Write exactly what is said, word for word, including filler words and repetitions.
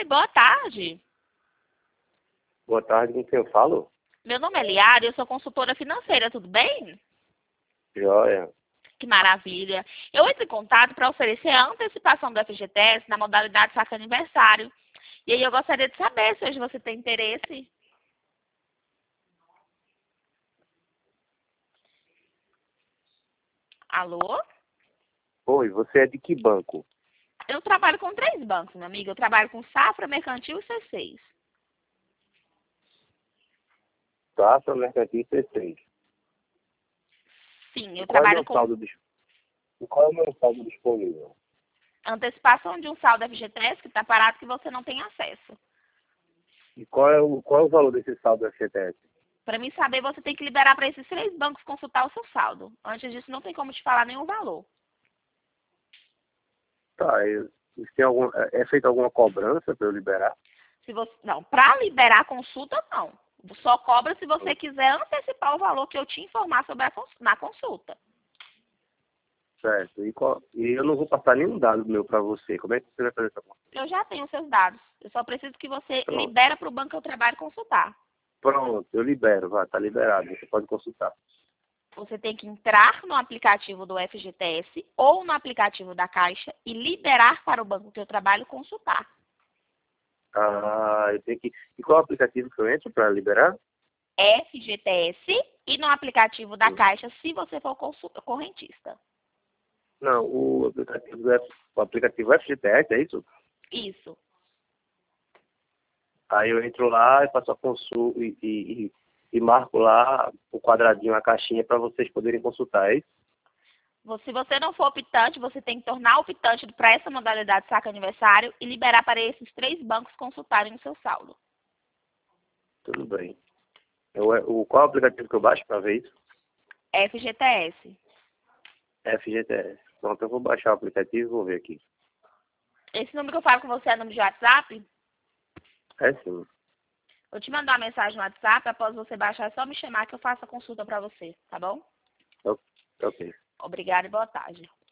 boa tarde. Boa tarde, com quem eu falo? Meu nome é Liara e eu sou consultora financeira, tudo bem? Joia. Que maravilha. Eu entro em contato para oferecer a antecipação do F G T S na modalidade saque aniversário. E aí eu gostaria de saber se hoje você tem interesse. Alô? Oi, você é de que banco? Eu trabalho com três bancos, meu amigo. Eu trabalho com Safra, Mercantil e C seis. Taça Mercantil C seis. Sim, E eu qual é o trabalho meu com saldo, dis- e qual é o meu saldo disponível? antecipação de um saldo F G T S que está parado que você não tem acesso. E qual é o, qual é o valor desse saldo F G T S? Para mim saber, você tem que liberar para esses três bancos consultar o seu saldo. Antes disso, não tem como te falar nenhum valor. Tá, eu, isso tem algum, é é feita alguma cobrança para eu liberar? Se você, não, para liberar a consulta, não. Só cobra se você quiser antecipar o valor que eu te informar sobre a cons- na consulta. Certo. E, qual, e eu não vou passar nenhum dado meu para você. Como é que você vai fazer essa conta? Eu já tenho seus dados. Eu só preciso que você Pronto. libere para o banco que eu trabalho consultar. Pronto, eu libero, vai, tá liberado. Você pode consultar. Você tem que entrar no aplicativo do F G T S ou no aplicativo da Caixa e liberar para o banco que eu trabalho consultar. Ah, eu tenho que. E qual é o aplicativo que eu entro para liberar? F G T S e no aplicativo da Hum. Caixa, se você for consul- correntista. Não, o aplicativo, é- o aplicativo F G T S, é isso? Isso. Aí eu entro lá e faço a consulta e, e, e- e marco lá o quadradinho, a caixinha para vocês poderem consultar, é isso? Vo- Se você não for optante, você tem que tornar optante para essa modalidade saque aniversário e liberar para esses três bancos consultarem o seu saldo. Tudo bem. Eu, o, qual é o aplicativo que eu baixo para ver isso? F G T S. F G T S. Pronto, eu vou baixar o aplicativo e vou ver aqui. Esse número que eu falo com você é número de WhatsApp? É sim. Eu te mandar uma mensagem no WhatsApp, após você baixar, é só me chamar que eu faço a consulta para você, tá bom? Ok. Ok. Obrigada e boa tarde.